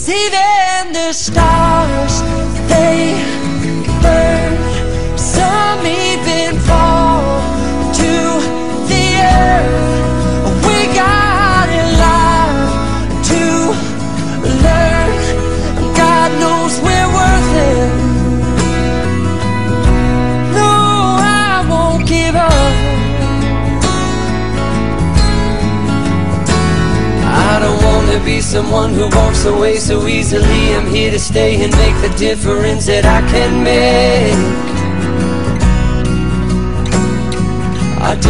even the stars, they burn. Some even fall to the earth. We got a lot to learn. God knows we're worth it. No, I won't give up. I don't wanna be someone who walks away so easily. I'm here to stay and make the difference that I can make.